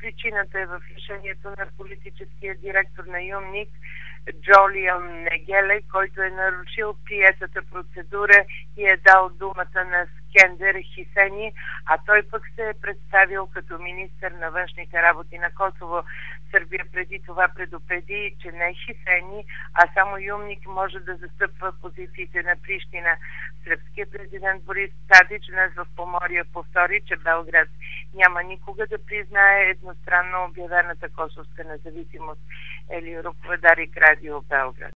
причината е в решението на политическия директор на ЮМНИК Джолиан Негеле, който е нарушил приетата процедура и е дал думата на Скендер Хисени, а той пък се е представил като министър на външните работи на Косово. Сърбия преди това предупреди, че не Хисени, а само ЮМНИК може да застъпва позициите на Прищина. Сръбският президент Борис Тадич днес в Поморие повтори, че Белград няма никога да признае едностранно обявената косовска независимост. Елио Руководарик, Радио Белград.